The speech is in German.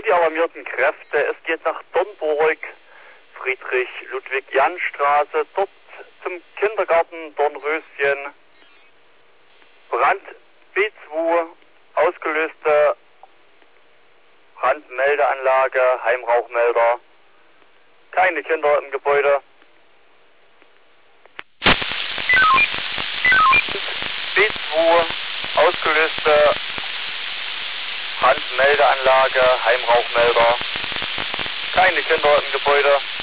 die alarmierten Kräfte. Es geht nach Dornburg, Friedrich-Ludwig-Jahn-Straße, dort zum Kindergarten Dornröschen. Brand B2, ausgelöste Brandmeldeanlage, Heimrauchmelder. Keine Kinder im Gebäude. B2, ausgelöste Brandmeldeanlage, Heimrauchmelder. Keine Kinder im Gebäude.